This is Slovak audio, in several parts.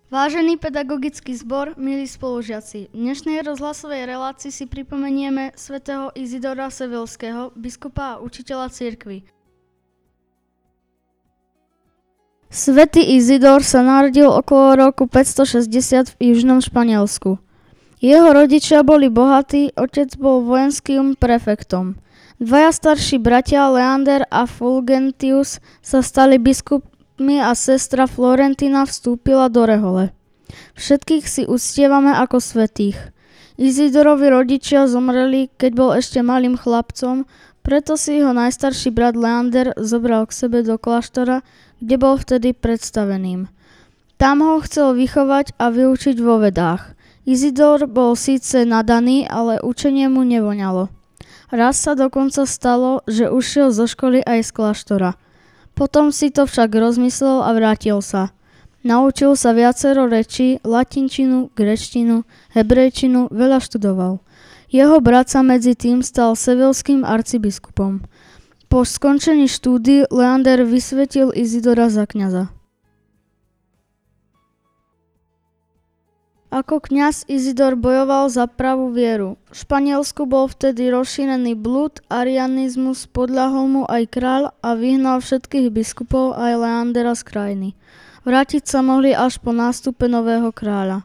Vážený pedagogický zbor, milí spolužiaci, v dnešnej rozhlasovej relácii si pripomenieme svätého Izidora Sevillského, biskupa a učiteľa cirkvi. Svätý Izidor sa narodil okolo roku 560 v južnom Španielsku. Jeho rodičia boli bohatí, otec bol vojenským prefektom. Dvaja starší bratia Leander a Fulgentius sa stali biskupmi a sestra Florentina vstúpila do rehole. Všetkých si uctievame ako svätých. Izidorovi rodičia zomreli, keď bol ešte malým chlapcom, preto si jeho najstarší brat Leander zobral k sebe do kláštora, kde bol vtedy predstaveným. Tam ho chcel vychovať a vyučiť vo vedách. Izidor bol síce nadaný, ale učenie mu nevoňalo. Raz sa dokonca stalo, že ušiel zo školy aj z kláštora. Potom si to však rozmyslel a vrátil sa. Naučil sa viacero rečí, latinčinu, gréčtinu, hebrejčinu, veľa študoval. Jeho brat sa medzi tým stal sevillským arcibiskupom. Po skončení štúdií Leander vysvetil Izidora za kňaza. Ako kňaz Izidor bojoval za pravú vieru. V Španielsku bol vtedy rozšírený blúd, arianizmus, podľahol mu aj kráľ a vyhnal všetkých biskupov aj Leandera z krajiny. Vrátiť sa mohli až po nástupe nového kráľa.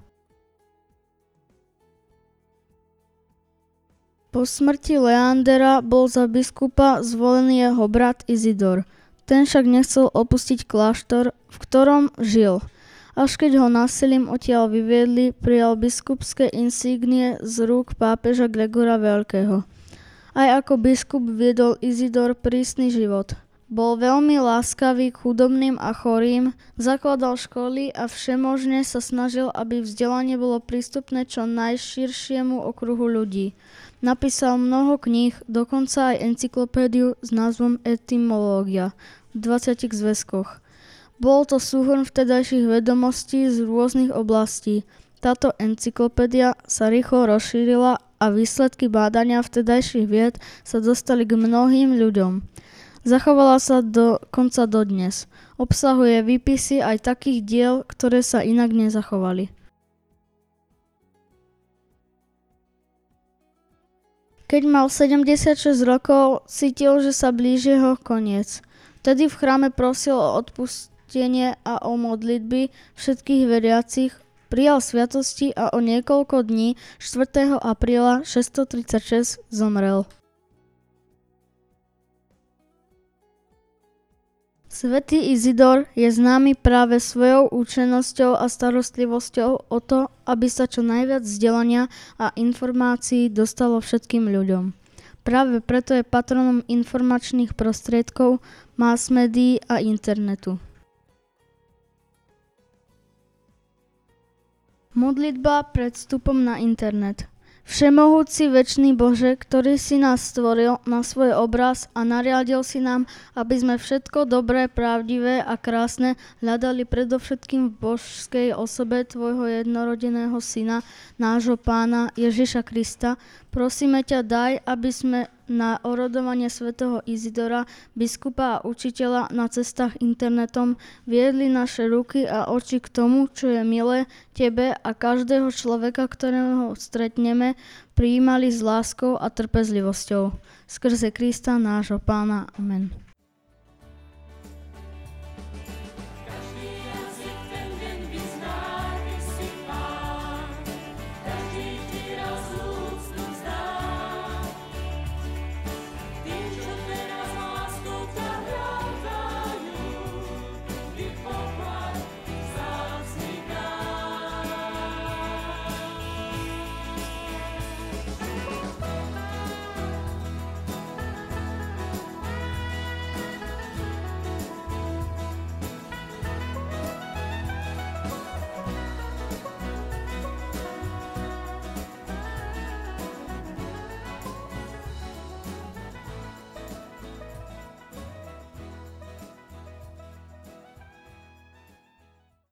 Po smrti Leandera bol za biskupa zvolený jeho brat Izidor. Ten však nechcel opustiť kláštor, v ktorom žil. Až keď ho násilím odtiaľ vyviedli, prijal biskupské insígnie z rúk pápeža Gregora Veľkého. Aj ako biskup viedol Izidor prísny život. Bol veľmi láskavý k chudobným a chorým, zakladal školy a všemožne sa snažil, aby vzdelanie bolo prístupné čo najširšiemu okruhu ľudí. Napísal mnoho kníh, dokonca aj encyklopédiu s názvom Etymológia v 20 zväzkoch. Bol to súhrn vtedajších vedomostí z rôznych oblastí. Táto encyklopédia sa rýchlo rozšírila a výsledky bádania vtedajších vied sa dostali k mnohým ľuďom. Zachovala sa dokonca dodnes. Obsahuje výpisy aj takých diel, ktoré sa inak nezachovali. Keď mal 76 rokov, cítil, že sa blíži jeho koniec. Vtedy v chráme prosil o odpustenie a o modlitby všetkých veriacich, prijal sviatosti a o niekoľko dní 4. apríla 636 zomrel. Svätý Izidor je známy práve svojou účinnosťou a starostlivosťou o to, aby sa čo najviac vzdelania a informácií dostalo všetkým ľuďom. Práve preto je patronom informačných prostriedkov, mass médií a internetu. Modlitba pred vstupom na internet. Všemohúci večný Bože, ktorý si nás stvoril na svoj obraz a nariadil si nám, aby sme všetko dobré, pravdivé a krásne hľadali predovšetkým v božskej osobe Tvojho jednorodeného Syna, nášho Pána Ježiša Krista, prosíme ťa, daj, aby sme na orodovanie svätého Izidora, biskupa a učiteľa na cestách internetom viedli naše ruky a oči k tomu, čo je milé Tebe a každého človeka, ktorého stretneme, prijímali s láskou a trpezlivosťou. Skrze Krista nášho Pána. Amen.